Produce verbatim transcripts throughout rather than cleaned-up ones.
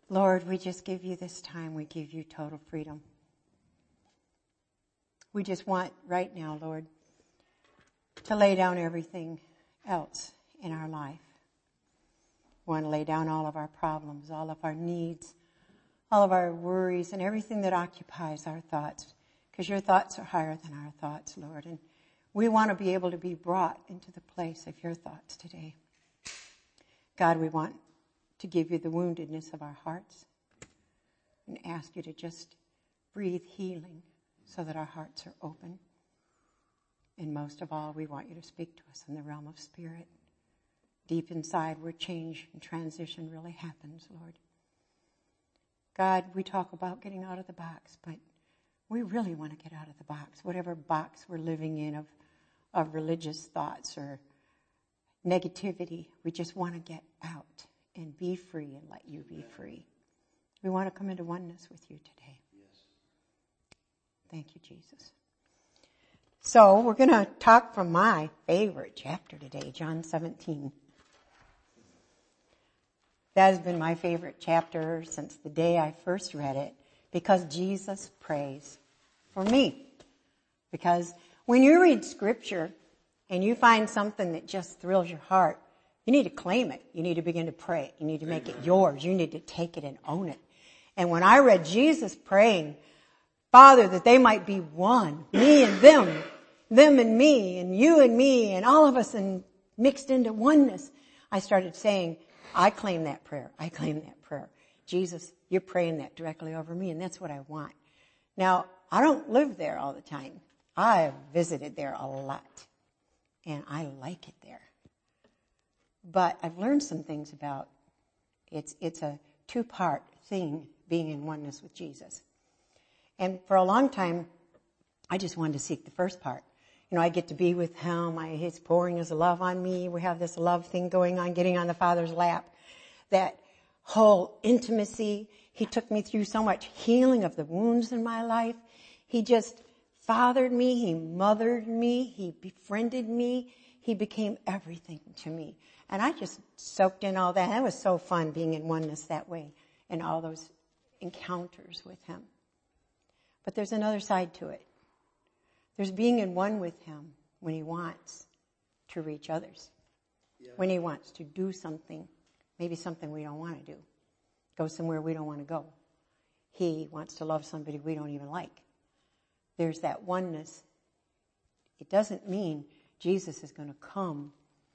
Lord, we just give you this time. We give you total freedom. We just want right now, Lord, to lay down everything else in our life. We want to lay down all of our problems, all of our needs, all of our worries, and everything that occupies our thoughts, because your thoughts are higher than our thoughts, Lord. And we want to be able to be brought into the place of your thoughts today. God, we want to give you the woundedness of our hearts and ask you to just breathe healing so that our hearts are open. And most of all, we want you to speak to us in the realm of spirit, deep inside where change and transition really happens, Lord. God, we talk about getting out of the box, but we really want to get out of the box, whatever box we're living in of, of religious thoughts or negativity. We just want to get out and be free and let you be free. We want to come into oneness with you today. Yes. Thank you, Jesus. So we're going to talk from my favorite chapter today, John seventeen. That has been my favorite chapter since the day I first read it, because Jesus prays for me. Because when you read scripture and you find something that just thrills your heart, you need to claim it. You need to begin to pray. You need to make it yours. You need to take it and own it. And when I read Jesus praying, Father, that they might be one, me and them, them and me, and you and me, and all of us and mixed into oneness, I started saying, I claim that prayer. I claim that prayer. Jesus, you're praying that directly over me, and that's what I want. Now, I don't live there all the time. I've visited there a lot, and I like it there. But I've learned some things about it's it's a two-part thing, being in oneness with Jesus. And for a long time, I just wanted to seek the first part. You know, I get to be with him. I, he's pouring his love on me. We have this love thing going on, getting on the Father's lap. That whole intimacy. He took me through so much healing of the wounds in my life. He just fathered me. He mothered me. He befriended me. He became everything to me. And I just soaked in all that. It was so fun being in oneness that way and all those encounters with him. But there's another side to it. There's being in one with him when he wants to reach others. Yeah. When he wants to do something, maybe something we don't want to do. Go somewhere we don't want to go. He wants to love somebody we don't even like. There's that oneness. It doesn't mean Jesus is going to come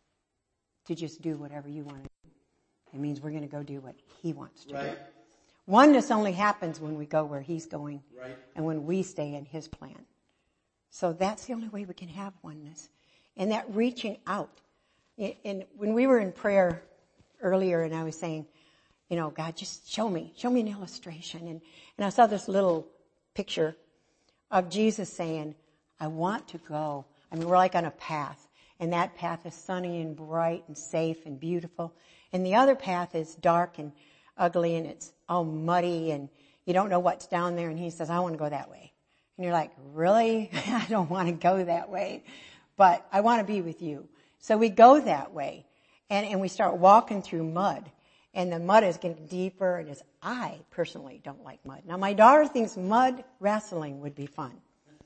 to just do whatever you want to do. It means we're going to go do what he wants to right. do. Oneness only happens when we go where he's going right. and when we stay in his plan. So that's the only way we can have oneness. And that reaching out. And when we were in prayer earlier and I was saying, you know, God, just show me, show me an illustration. And, and I saw this little picture of Jesus saying, I want to go. I mean, we're like on a path. And that path is sunny and bright and safe and beautiful. And the other path is dark and ugly and it's all muddy and you don't know what's down there. And he says, I want to go that way. And you're like, really? I don't want to go that way, but I want to be with you. So we go that way and, and we start walking through mud and the mud is getting deeper and it's, I personally don't like mud. Now my daughter thinks mud wrestling would be fun.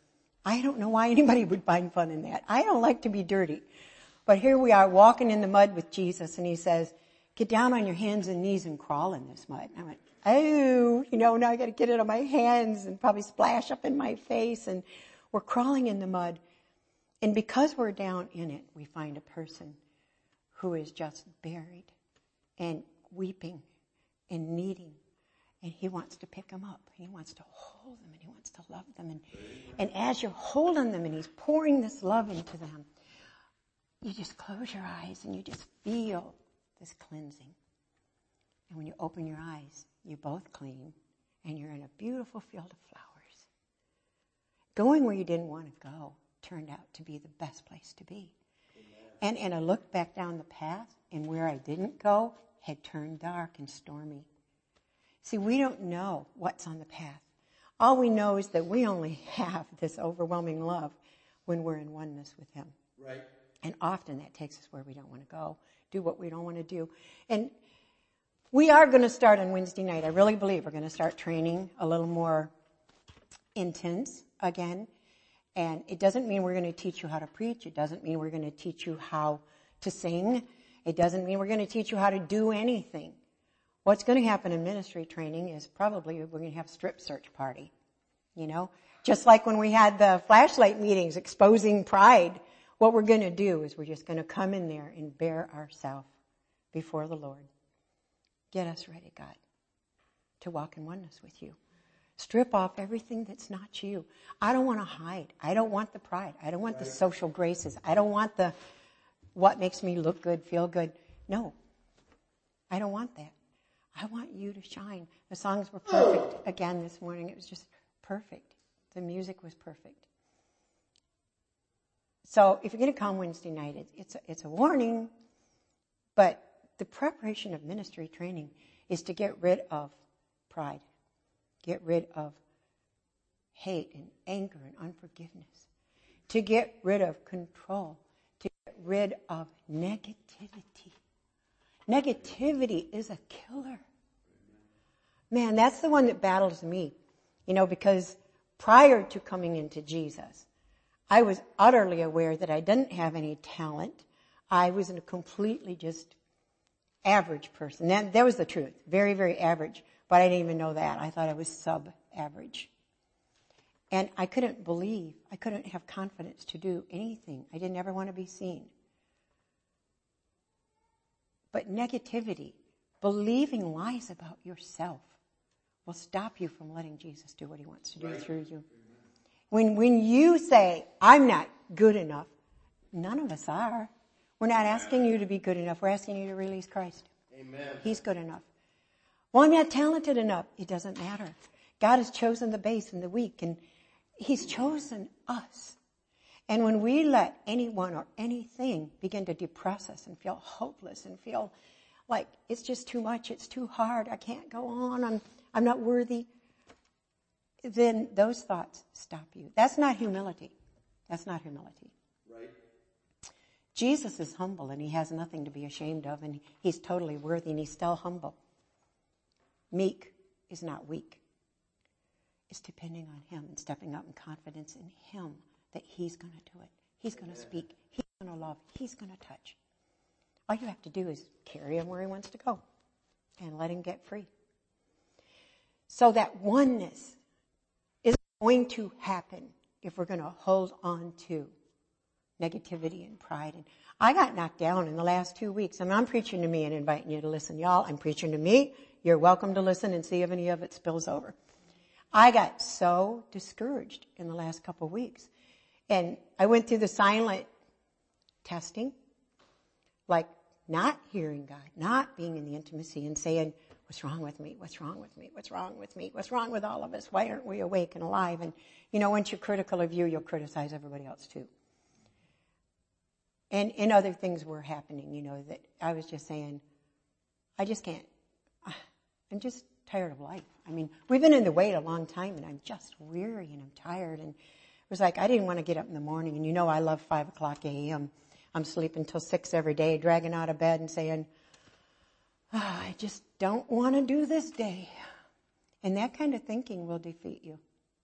I don't know why anybody would find fun in that. I don't like to be dirty. But here we are walking in the mud with Jesus and he says, get down on your hands and knees and crawl in this mud. And I went, oh, you know, now I got to get it on my hands and probably splash up in my face. And we're crawling in the mud. And because we're down in it, we find a person who is just buried and weeping and needing. And he wants to pick them up. He wants to hold them and he wants to love them. And, and as you're holding them and he's pouring this love into them, you just close your eyes and you just feel this cleansing. And when you open your eyes, you're both clean and you're in a beautiful field of flowers. Going where you didn't want to go turned out to be the best place to be. And, and I looked back down the path and where I didn't go had turned dark and stormy. See, we don't know what's on the path. All we know is that we only have this overwhelming love when we're in oneness with him. Right. And often that takes us where we don't want to go, do what we don't want to do. And We are going to start on Wednesday night. I really believe we're going to start training a little more intense again. And it doesn't mean we're going to teach you how to preach. It doesn't mean we're going to teach you how to sing. It doesn't mean we're going to teach you how to do anything. What's going to happen in ministry training is probably we're going to have a strip search party. You know, just like when we had the flashlight meetings exposing pride, what we're going to do is we're just going to come in there and bear ourselves before the Lord. Get us ready, God, to walk in oneness with you. Strip off everything that's not you. I don't want to hide. I don't want the pride. I don't want the social graces. I don't want the what makes me look good, feel good. No, I don't want that. I want you to shine. The songs were perfect again this morning. It was just perfect. The music was perfect. So if you're going to come Wednesday night, it, it's, a, it's a warning, but the preparation of ministry training is to get rid of pride. Get rid of hate and anger and unforgiveness. To get rid of control. To get rid of negativity. Negativity is a killer. Man, that's the one that battles me. You know, because prior to coming into Jesus, I was utterly aware that I didn't have any talent. I was a completely just average person. That, that was the truth. Very, very average. But I didn't even know that. I thought I was sub-average. And I couldn't believe, I couldn't have confidence to do anything. I didn't ever want to be seen. But negativity, believing lies about yourself, will stop you from letting Jesus do what he wants to do right. through you. When, when you say, I'm not good enough, none of us are. We're not asking you to be good enough. We're asking you to release Christ. Amen. He's good enough. Well, I'm not talented enough. It doesn't matter. God has chosen the base and the weak, and he's chosen us. And when we let anyone or anything begin to depress us and feel hopeless and feel like it's just too much, it's too hard, I can't go on, I'm, I'm not worthy, then those thoughts stop you. That's not humility. That's not humility. Right. Jesus is humble, and he has nothing to be ashamed of, and he's totally worthy, and he's still humble. Meek is not weak. It's depending on him and stepping up in confidence in him that he's going to do it. He's going to speak. He's going to love. He's going to touch. All you have to do is carry him where he wants to go and let him get free. So that oneness is going to happen if we're going to hold on to negativity and pride. And I got knocked down in the last two weeks. I mean, I'm preaching to me and inviting you to listen. Y'all, I'm preaching to me. You're welcome to listen and see if any of it spills over. I got so discouraged in the last couple of weeks. And I went through the silent testing, like not hearing God, not being in the intimacy and saying, what's wrong with me? What's wrong with me? What's wrong with me? What's wrong with all of us? Why aren't we awake and alive? And, you know, once you're critical of you, you'll criticize everybody else too. And, and other things were happening, you know, that I was just saying, I just can't. I'm just tired of life. I mean, we've been in the wait a long time, and I'm just weary and I'm tired. And it was like I didn't want to get up in the morning. And you know I love five o'clock a.m. I'm sleeping till six every day, dragging out of bed and saying, oh, I just don't want to do this day. And that kind of thinking will defeat you.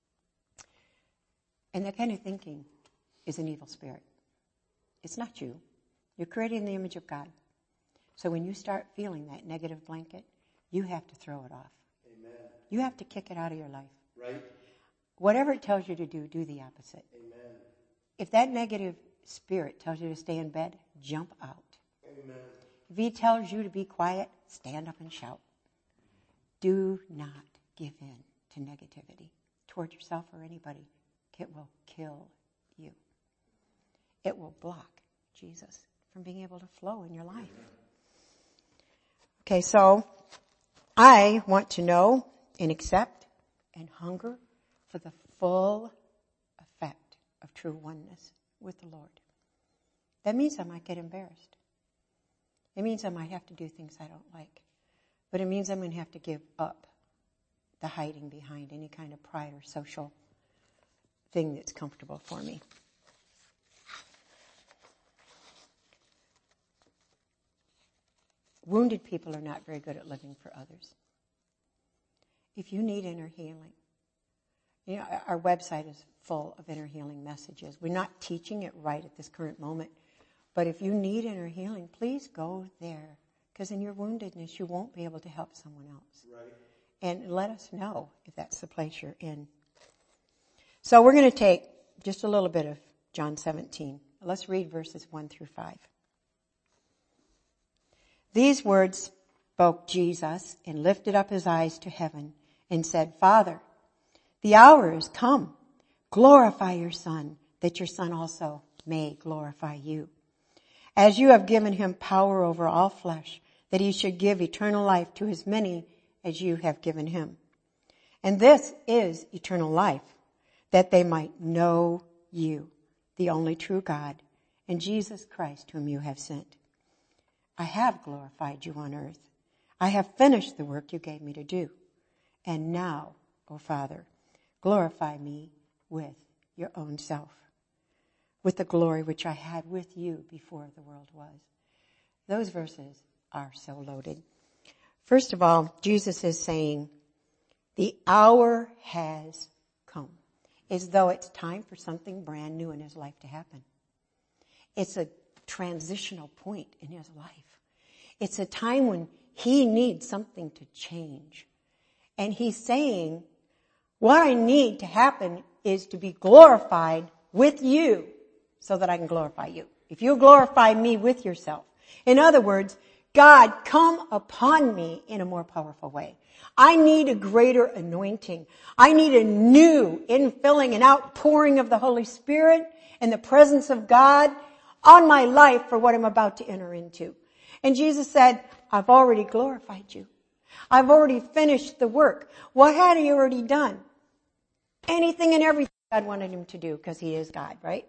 And that kind of thinking is an evil spirit. It's not you. You're created in the image of God. So when you start feeling that negative blanket, you have to throw it off. Amen. You have to kick it out of your life. Right. Whatever it tells you to do, do the opposite. Amen. If that negative spirit tells you to stay in bed, jump out. Amen. If he tells you to be quiet, stand up and shout. Do not give in to negativity toward yourself or anybody. It will kill you. It will block Jesus from being able to flow in your life. Amen. Okay, so I want to know and accept and hunger for the full effect of true oneness with the Lord. That means I might get embarrassed. It means I might have to do things I don't like. But it means I'm going to have to give up the hiding behind any kind of pride or social thing that's comfortable for me. Wounded people are not very good at living for others. If you need inner healing, you know, our website is full of inner healing messages. We're not teaching it right at this current moment. But if you need inner healing, please go there. Because in your woundedness, you won't be able to help someone else. Right. And let us know if that's the place you're in. So we're going to take just a little bit of John seventeen. Let's read verses one through five. These words spoke Jesus and lifted up his eyes to heaven and said, Father, the hour is come. Glorify your Son, that your Son also may glorify you. As you have given him power over all flesh, that he should give eternal life to as many as you have given him. And this is eternal life, that they might know you, the only true God, and Jesus Christ whom you have sent. I have glorified you on earth. I have finished the work you gave me to do. And now, O Father, glorify me with your own self, with the glory which I had with you before the world was. Those verses are so loaded. First of all, Jesus is saying, the hour has come, as though it's time for something brand new in his life to happen. It's a transitional point in his life. It's a time when he needs something to change. And he's saying, what I need to happen is to be glorified with you so that I can glorify you. If you glorify me with yourself. In other words, God, come upon me in a more powerful way. I need a greater anointing. I need a new infilling and outpouring of the Holy Spirit and the presence of God on my life for what I'm about to enter into. And Jesus said, I've already glorified you. I've already finished the work. What had he already done? Anything and everything God wanted him to do, because he is God, right?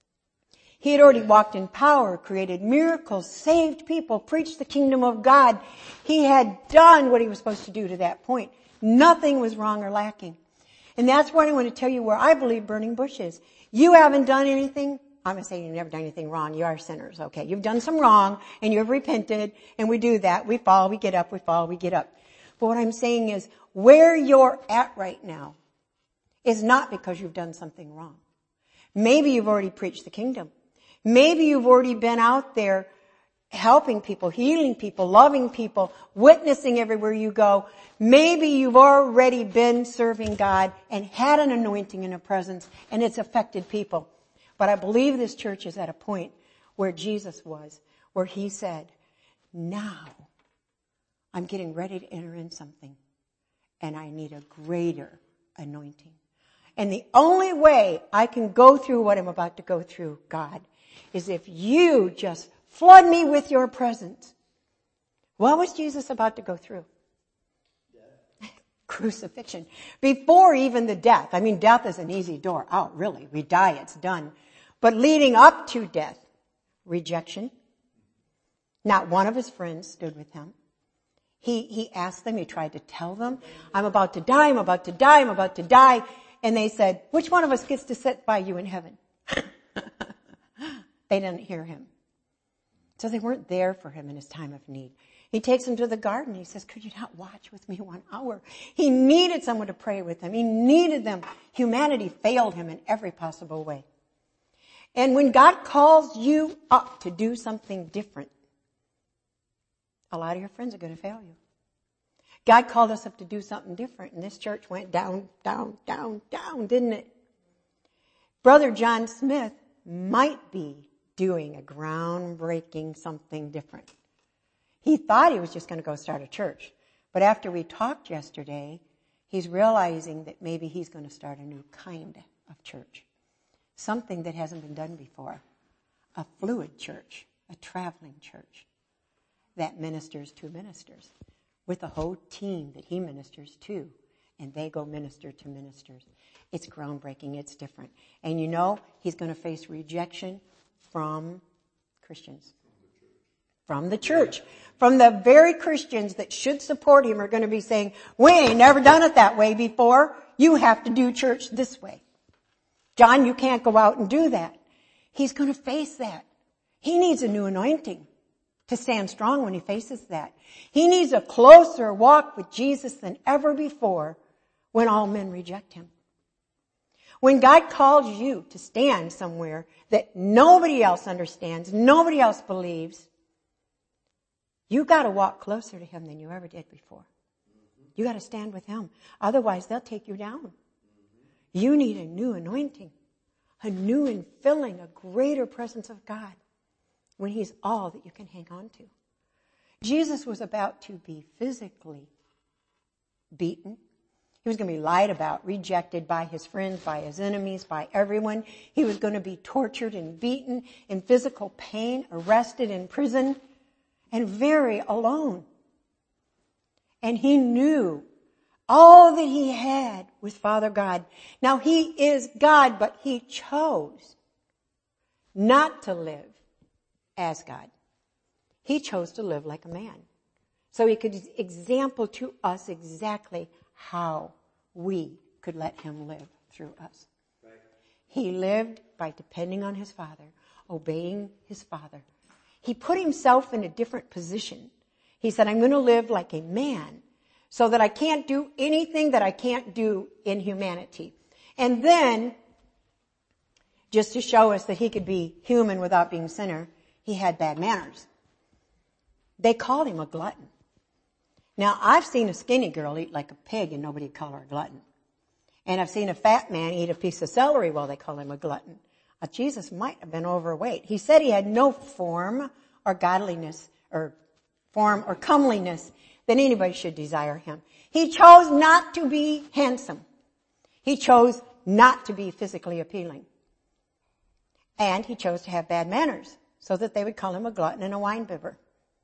He had already walked in power, created miracles, saved people, preached the kingdom of God. He had done what he was supposed to do to that point. Nothing was wrong or lacking. And that's what I want to tell you where I believe burning bush is. You haven't done anything. I'm going to say you've never done anything wrong. You are sinners, okay? You've done some wrong, and you have repented, and we do that. We fall, we get up, we fall, we get up. But what I'm saying is, where you're at right now is not because you've done something wrong. Maybe you've already preached the kingdom. Maybe you've already been out there helping people, healing people, loving people, witnessing everywhere you go. Maybe you've already been serving God and had an anointing and a presence, and it's affected people. But I believe this church is at a point where Jesus was, where he said, now I'm getting ready to enter in something, and I need a greater anointing. And the only way I can go through what I'm about to go through, God, is if you just flood me with your presence. What was Jesus about to go through? Death. Crucifixion. Before even the death. I mean, death is an easy door out, really. We die, it's done. But leading up to death, rejection. Not one of his friends stood with him. He, he asked them, he tried to tell them, I'm about to die, I'm about to die, I'm about to die. And they said, which one of us gets to sit by you in heaven? They didn't hear him. So they weren't there for him in his time of need. He takes them to the garden. He says, could you not watch with me one hour? He needed someone to pray with him. He needed them. Humanity failed him in every possible way. And when God calls you up to do something different, a lot of your friends are going to fail you. God called us up to do something different, and this church went down, down, down, down, didn't it? Brother John Smith might be doing a groundbreaking something different. He thought he was just going to go start a church. But after we talked yesterday, he's realizing that maybe he's going to start a new kind of church. Something that hasn't been done before. A fluid church, a traveling church that ministers to ministers with a whole team that he ministers to, and they go minister to ministers. It's groundbreaking. It's different. And you know, he's going to face rejection from Christians. From the church. From the very Christians that should support him are going to be saying, we ain't never done it that way before. You have to do church this way. John, you can't go out and do that. He's going to face that. He needs a new anointing. to stand strong when he faces that. He needs a closer walk with Jesus than ever before when all men reject him. When God calls you to stand somewhere that nobody else understands, nobody else believes, you got to walk closer to him than you ever did before. You got to stand with him. Otherwise, they'll take you down. You need a new anointing, a new infilling, a greater presence of God when he's all that you can hang on to. Jesus was about to be physically beaten. He was going to be lied about, rejected by his friends, by his enemies, by everyone. He was going to be tortured and beaten in physical pain, arrested in prison, and very alone. And he knew all that he had was Father God. Now he is God, but he chose not to live as God. He chose to live like a man. So he could example to us exactly how we could let him live through us. Right. He lived by depending on his Father, obeying his Father. He put himself in a different position. He said, I'm going to live like a man so that I can't do anything that I can't do in humanity. And then, just to show us that he could be human without being sinner, he had bad manners. They called him a glutton. Now, I've seen a skinny girl eat like a pig and nobody call her a glutton. And I've seen a fat man eat a piece of celery while they call him a glutton. Uh, Jesus might have been overweight. He said he had no form or godliness or form or comeliness that anybody should desire him. He chose not to be handsome. He chose not to be physically appealing. And he chose to have bad manners so that they would call him a glutton and a winebibber.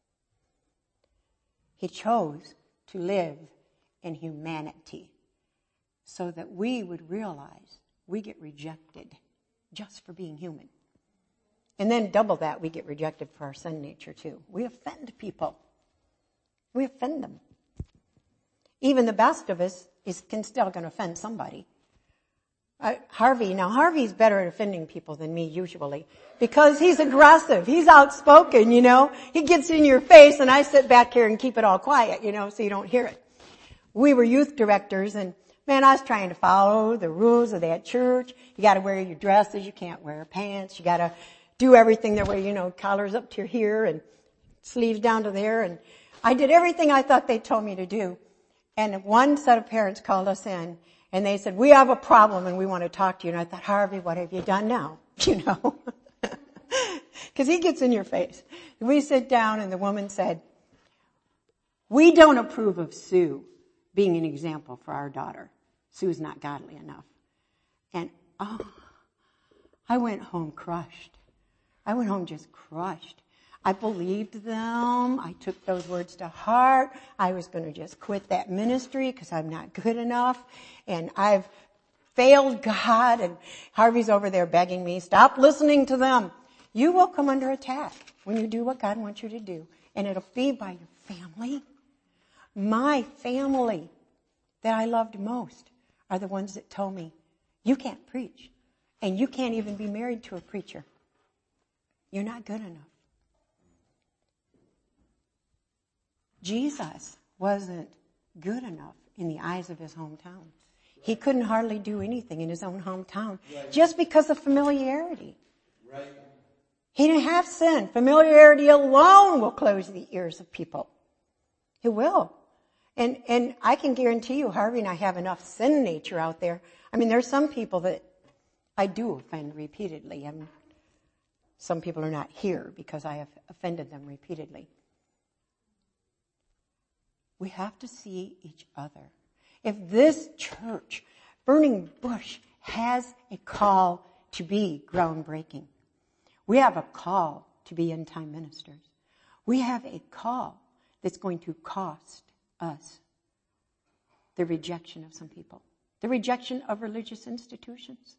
He chose to live in humanity so that we would realize we get rejected just for being human. And then double that, we get rejected for our sin nature too. We offend people. We offend them. Even the best of us is can still going to offend somebody. Uh, Harvey, now Harvey's better at offending people than me usually because he's aggressive. He's outspoken, you know. He gets in your face and I sit back here and keep it all quiet, you know, so you don't hear it. We were youth directors and man, I was trying to follow the rules of that church. You got to wear your dresses. You can't wear pants. You got to do everything their way, you know, collars up to here and sleeves down to there. And I did everything I thought they told me to do. And one set of parents called us in and they said, we have a problem and we want to talk to you. And I thought, Harvey, what have you done now? You know, because he gets in your face. We sit down and the woman said, we don't approve of Sue being an example for our daughter. Sue's not godly enough. And oh, I went home crushed. I went home just crushed. I believed them. I took those words to heart. I was going to just quit that ministry because I'm not good enough. And I've failed God. And Harvey's over there begging me, stop listening to them. You will come under attack when you do what God wants you to do. And it'll be by your family. My family that I loved most are the ones that told me, you can't preach. And you can't even be married to a preacher. You're not good enough. Jesus wasn't good enough in the eyes of his hometown. He couldn't hardly do anything in his own hometown right. just because of familiarity. Right. He didn't have sin. Familiarity alone will close the ears of people. It will. And, and I can guarantee you, Harvey and I have enough sin nature out there. I mean, there's some people that I do offend repeatedly. And some people are not here because I have offended them repeatedly. We have to see each other. If this church, Burning Bush, has a call to be groundbreaking, we have a call to be end-time ministers. We have a call that's going to cost us the rejection of some people, the rejection of religious institutions.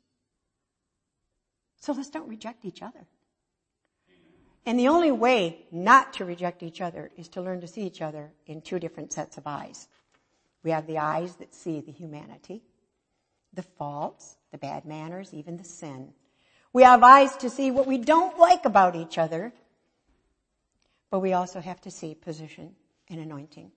So let's don't reject each other. And the only way not to reject each other is to learn to see each other in two different sets of eyes. We have the eyes that see the humanity, the faults, the bad manners, even the sin. We have eyes to see what we don't like about each other, But we also have to see position and anointing.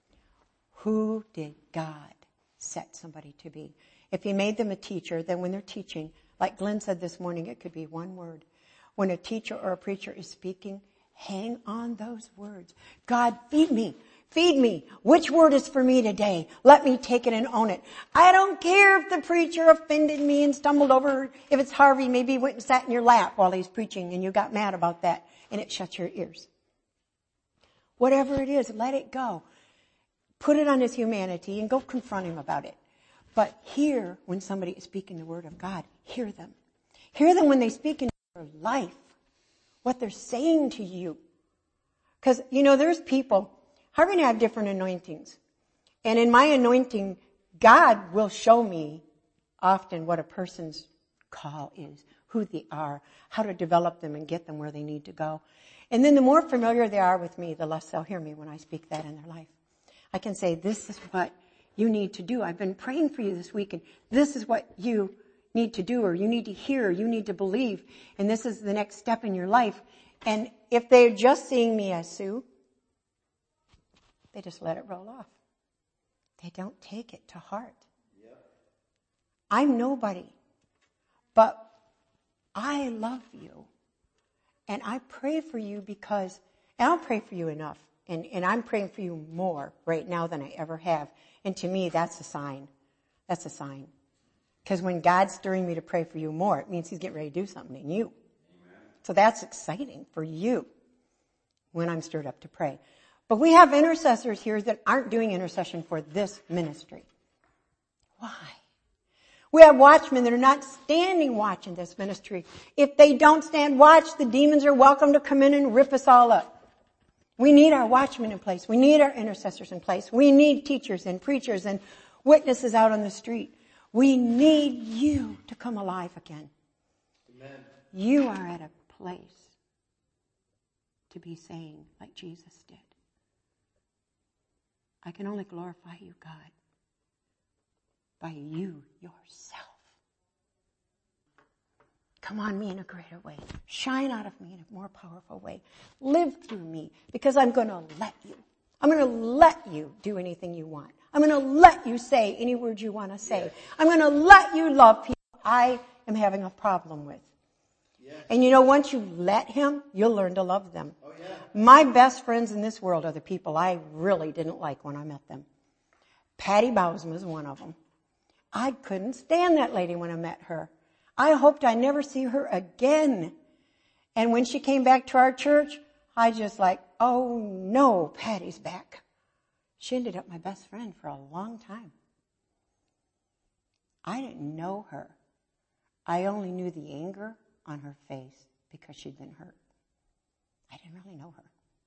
Who did God set somebody to be? If he made them a teacher, then when they're teaching, like Glenn said this morning, it could be one word. When a teacher or a preacher is speaking, hang on those words. God, feed me. Feed me. Which word is for me today? Let me take it and own it. I don't care if the preacher offended me and stumbled over. If it's Harvey, maybe he went and sat in your lap while he's preaching and you got mad about that and it shut your ears. Whatever it is, let it go. Put it on his humanity and go confront him about it. But hear when somebody is speaking the word of God. Hear them. Hear them when they speak in your life. What they're saying to you. Because, you know, there's people, Harvey and I have different anointings. And in my anointing, God will show me often what a person's call is, who they are, how to develop them and get them where they need to go. And then the more familiar they are with me, the less they'll hear me when I speak that in their life. I can say, this is what you need to do. I've been praying for you this week, and this is what you need to do, or you need to hear, or you need to believe, and this is the next step in your life. And if they're just seeing me as Sue, they just let it roll off. They don't take it to heart. Yep. I'm nobody, but I love you. And I pray for you because, and I'll pray for you enough. And, and I'm praying for you more right now than I ever have. And to me, that's a sign. That's a sign. Because when God's stirring me to pray for you more, it means he's getting ready to do something in you. Amen. So that's exciting for you when I'm stirred up to pray. But we have intercessors here that aren't doing intercession for this ministry. Why? We have watchmen that are not standing watch in this ministry. If they don't stand watch, the demons are welcome to come in and rip us all up. We need our watchmen in place. We need our intercessors in place. We need teachers and preachers and witnesses out on the street. We need you to come alive again. Amen. You are at a place to be saying, like Jesus did, I can only glorify you, God, by you yourself. Come on me in a greater way. Shine out of me in a more powerful way. Live through me, because I'm going to let you. I'm going to let you do anything you want. I'm going to let you say any word you want to say. Yes. I'm going to let you love people I am having a problem with. Yes. And you know, once you let him, you'll learn to love them. Oh, yeah. My best friends in this world are the people I really didn't like when I met them. Patty Bowsman is one of them. I couldn't stand that lady when I met her. I hoped I never see her again. And when she came back to our church, I just like, oh no, Patty's back. She ended up my best friend for a long time. I didn't know her. I only knew the anger on her face because she'd been hurt. I didn't really know her.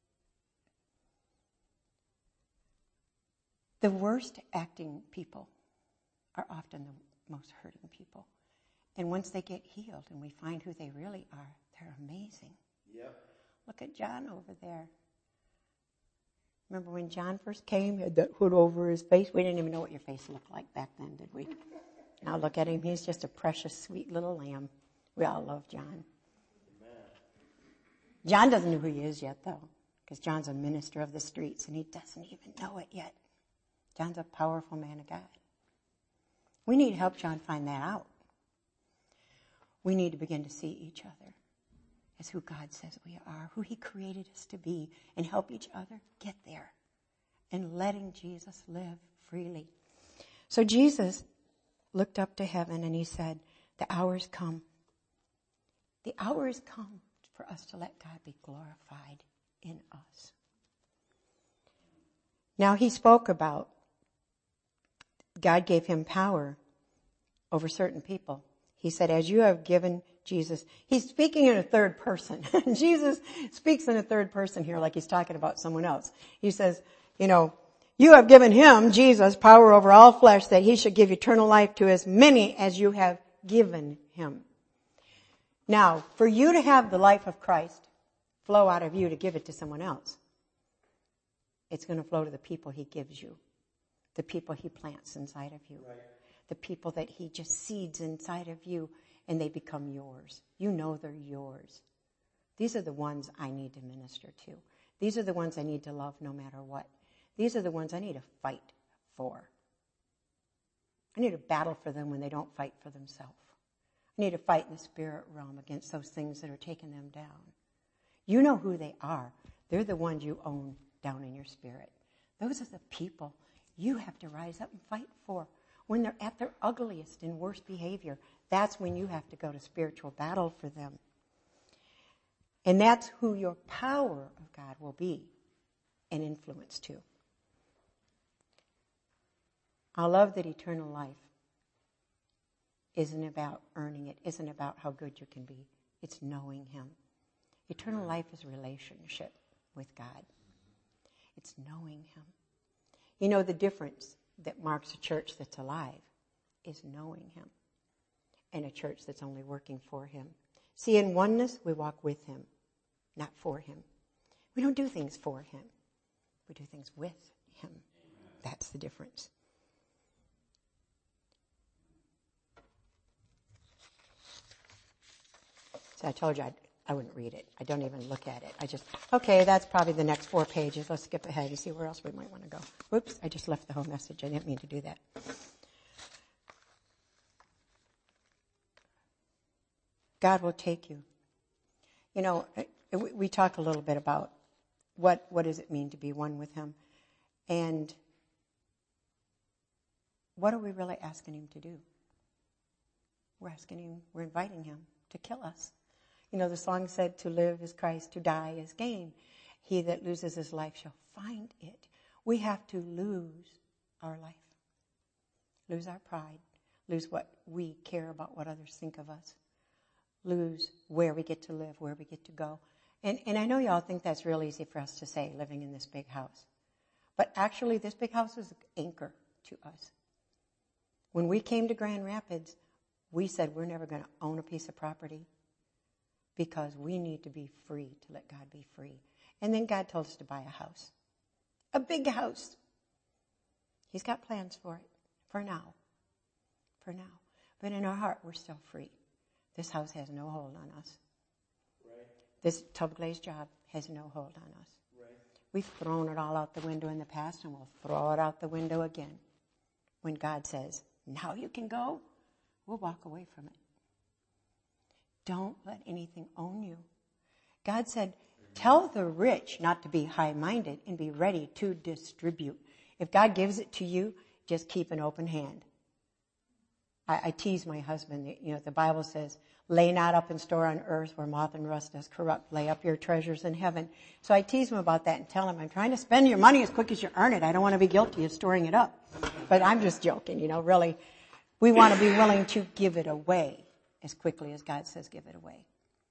The worst acting people are often the most hurting people. And once they get healed and we find who they really are, they're amazing. Yep. Look at John over there. Remember when John first came, he had that hood over his face? We didn't even know what your face looked like back then, did we? Now look at him. He's just a precious, sweet little lamb. We all love John. Amen. John doesn't know who he is yet, though, because John's a minister of the streets, and he doesn't even know it yet. John's a powerful man of God. We need to help John find that out. We need to begin to see each other as who God says we are, who he created us to be, and help each other get there and letting Jesus live freely. So Jesus looked up to heaven and he said, the hour's come. The hour has come for us to let God be glorified in us. Now he spoke about God gave him power over certain people. He said, as you have given Jesus, he's speaking in a third person. Jesus speaks in a third person here like he's talking about someone else. He says, you know, you have given him, Jesus, power over all flesh that he should give eternal life to as many as you have given him. Now, for you to have the life of Christ flow out of you to give it to someone else, it's going to flow to the people he gives you, the people he plants inside of you. Right. The people that he just seeds inside of you and they become yours. You know they're yours. These are the ones I need to minister to. These are the ones I need to love no matter what. These are the ones I need to fight for. I need to battle for them when they don't fight for themselves. I need to fight in the spirit realm against those things that are taking them down. You know who they are. They're the ones you own down in your spirit. Those are the people you have to rise up and fight for. When they're at their ugliest and worst behavior, that's when you have to go to spiritual battle for them. And that's who your power of God will be an influence to. I love that eternal life isn't about earning it, isn't about how good you can be. It's knowing Him. Eternal life is relationship with God. It's knowing Him. You know, the difference that marks a church that's alive is knowing Him, and a church that's only working for Him. See, in oneness, we walk with Him, not for Him. We don't do things for Him. We do things with Him. That's the difference. So I told you I'd, I wouldn't read it. I don't even look at it. I just, okay, that's probably the next four pages. Let's skip ahead and see where else we might want to go. Whoops, I just left the whole message. I didn't mean to do that. God will take you. You know, we talk a little bit about what, what does it mean to be one with Him. And what are we really asking Him to do? We're asking Him, we're inviting Him to kill us. You know, the song said, to live is Christ, to die is gain. He that loses his life shall find it. We have to lose our life. Lose our pride. Lose what we care about, what others think of us. Lose where we get to live, where we get to go. And, and I know y'all think that's real easy for us to say, living in this big house. But actually, this big house is an anchor to us. When we came to Grand Rapids, we said we're never going to own a piece of property because we need to be free to let God be free. And then God told us to buy a house. A big house. He's got plans for it. For now. For now. But in our heart, we're still free. This house has no hold on us. Right. This tub glaze job has no hold on us. Right. We've thrown it all out the window in the past, and we'll throw it out the window again. When God says, now you can go, we'll walk away from it. Don't let anything own you. God said, tell the rich not to be high-minded and be ready to distribute. If God gives it to you, just keep an open hand. I, I tease my husband. You know, the Bible says, lay not up in store on earth where moth and rust does corrupt. Lay up your treasures in heaven. So I tease him about that and tell him, I'm trying to spend your money as quick as you earn it. I don't want to be guilty of storing it up. But I'm just joking, you know, really. We want to be willing to give it away as quickly as God says give it away.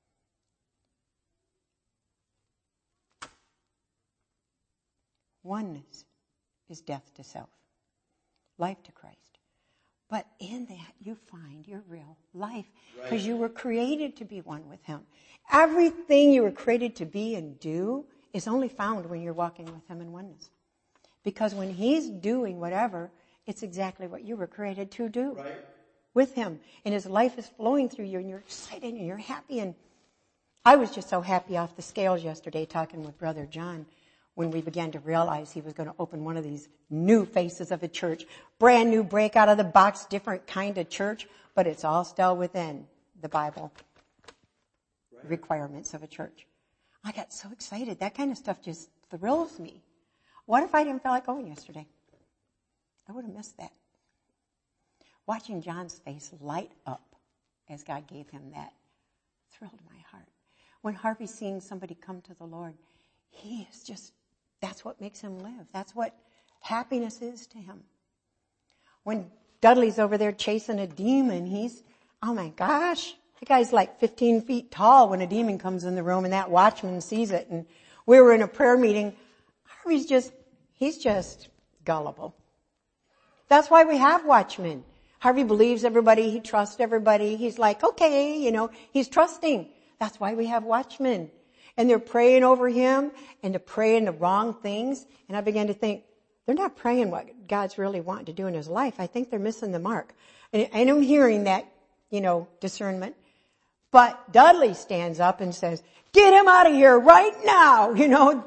Oneness is death to self, life to Christ. But in that you find your real life because right. You were created to be one with Him. Everything you were created to be and do is only found when you're walking with Him in oneness. Because when He's doing whatever, it's exactly what you were created to do. Right. With Him. And His life is flowing through you and you're excited and you're happy. And I was just so happy off the scales yesterday talking with Brother John when we began to realize he was going to open one of these new faces of a church. Brand new, break out of the box, different kind of church, but it's all still within the Bible right. Requirements of a church. I got so excited. That kind of stuff just thrills me. What if I didn't feel like going yesterday? I would have missed that. Watching John's face light up as God gave him that thrilled my heart. When Harvey's seeing somebody come to the Lord, he is just, that's what makes him live. That's what happiness is to him. When Dudley's over there chasing a demon, he's, oh my gosh, that guy's like fifteen feet tall when a demon comes in the room and that watchman sees it. And we were in a prayer meeting. Harvey's just, he's just gullible. That's why we have watchmen. Harvey believes everybody. He trusts everybody. He's like, okay, you know, he's trusting. That's why we have watchmen. And they're praying over him and they're praying the wrong things. And I began to think, they're not praying what God's really wanting to do in his life. I think they're missing the mark. And, and I'm hearing that, you know, discernment. But Dudley stands up and says, get him out of here right now. You know,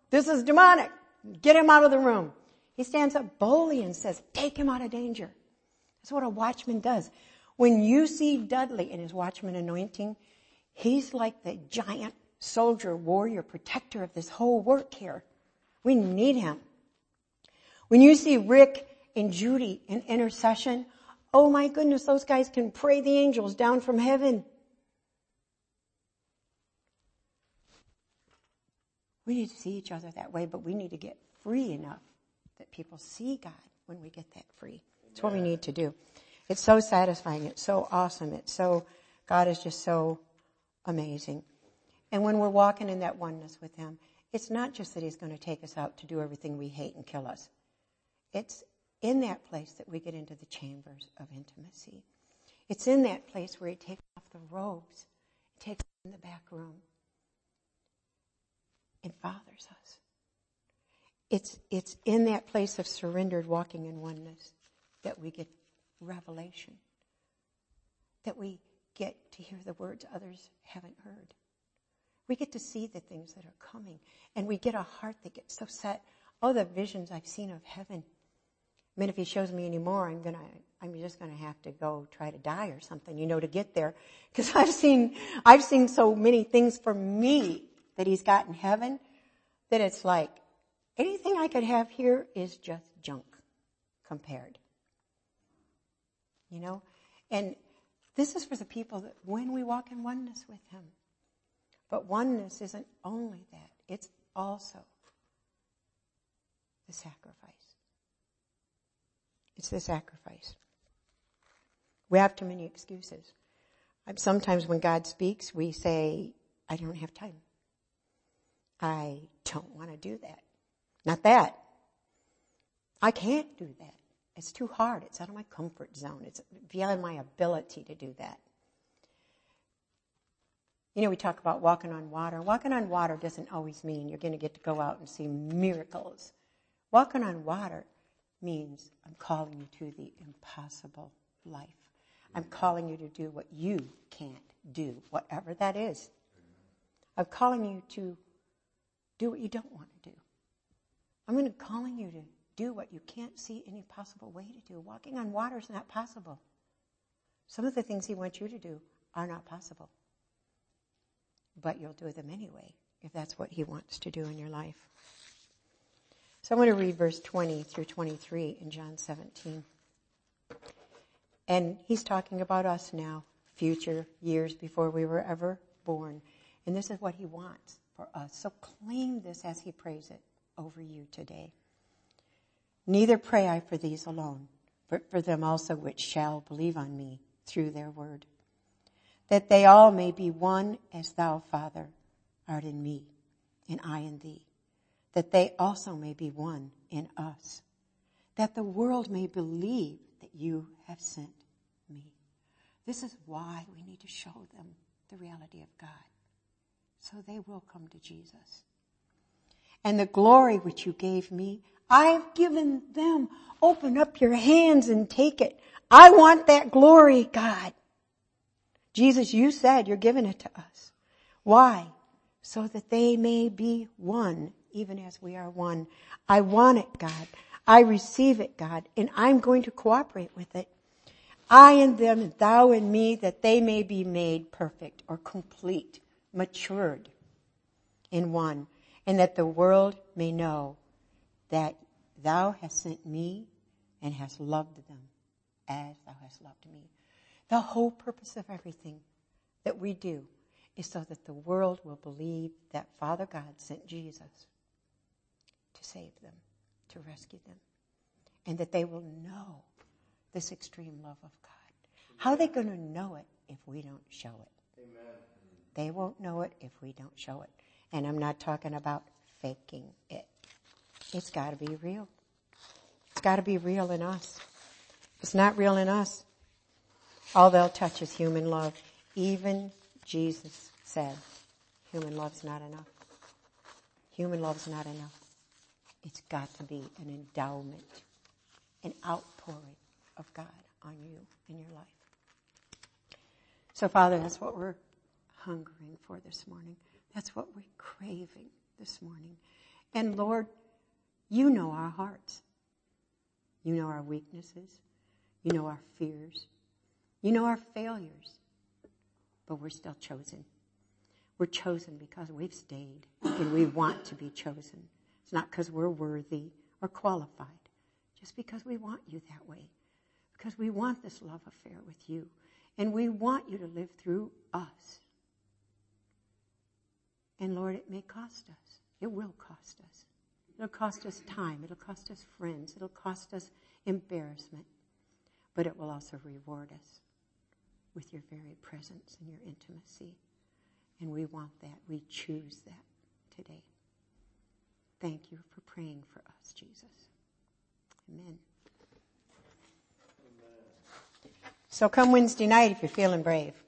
This is demonic. Get him out of the room. He stands up boldly and says, take him out of danger. That's what a watchman does. When you see Dudley in his watchman anointing, he's like the giant soldier, warrior, protector of this whole work here. We need him. When you see Rick and Judy in intercession, oh my goodness, those guys can pray the angels down from heaven. We need to see each other that way, but we need to get free enough that people see God when we get that free. That's what we need to do. It's so satisfying. It's so awesome. It's so, God is just so amazing. And when we're walking in that oneness with him, it's not just that he's going to take us out to do everything we hate and kill us. It's in that place that we get into the chambers of intimacy. It's in that place where he takes off the robes, takes us in the back room, and fathers us. It's, it's in that place of surrendered walking in oneness that we get revelation, that we get to hear the words others haven't heard. We get to see the things that are coming, and we get a heart that gets so set. Oh, the visions I've seen of heaven. I mean, if he shows me any more, I'm gonna, I'm just gonna have to go try to die or something, you know, to get there. Because I've seen, I've seen so many things for me that he's got in heaven that it's like anything I could have here is just junk compared. You know? And this is for the people that when we walk in oneness with him. But oneness isn't only that. It's also the sacrifice. It's the sacrifice. We have too many excuses. Sometimes when God speaks, we say, I don't have time. I don't want to do that. Not that. I can't do that. It's too hard. It's out of my comfort zone. It's beyond my ability to do that. You know, we talk about walking on water. Walking on water doesn't always mean you're going to get to go out and see miracles. Walking on water means I'm calling you to the impossible life. I'm calling you to do what you can't do, whatever that is. I'm calling you to do what you don't want to do. I'm going to calling you to do what you can't see any possible way to do. Walking on water is not possible. Some of the things he wants you to do are not possible. But you'll do them anyway, if that's what he wants to do in your life. So I'm going to read verse twenty through twenty-three in John seventeen. And he's talking about us now, future years before we were ever born. And this is what he wants for us. So claim this as he prays it over you today. Neither pray I for these alone, but for them also which shall believe on me through their word, that they all may be one as thou, Father, art in me, and I in thee, that they also may be one in us, that the world may believe that you have sent me. This is why we need to show them the reality of God, so they will come to Jesus. And the glory which you gave me, I've given them. Open up your hands and take it. I want that glory, God. Jesus, you said you're giving it to us. Why? So that they may be one, even as we are one. I want it, God. I receive it, God, and I'm going to cooperate with it. I and them, and thou and me, that they may be made perfect or complete, matured in one, and that the world may know that thou hast sent me and hast loved them as thou hast loved me. The whole purpose of everything that we do is so that the world will believe that Father God sent Jesus to save them, to rescue them, and that they will know this extreme love of God. How are they going to know it if we don't show it? Amen. They won't know it if we don't show it. And I'm not talking about faking it. It's got to be real. It's got to be real in us. If it's not real in us, all they'll touch is human love. Even Jesus said, human love's not enough. Human love's not enough. It's got to be an endowment, an outpouring of God on you in your life. So, Father, that's what we're hungering for this morning. That's what we're craving this morning. And Lord, you know our hearts. You know our weaknesses. You know our fears. You know our failures. But we're still chosen. We're chosen because we've stayed and we want to be chosen. It's not because we're worthy or qualified. Just because we want you that way. Because we want this love affair with you. And we want you to live through us. And Lord, it may cost us. It will cost us. It'll cost us time. It'll cost us friends. It'll cost us embarrassment. But it will also reward us with your very presence and your intimacy. And we want that. We choose that today. Thank you for praying for us, Jesus. Amen. So come Wednesday night if you're feeling brave.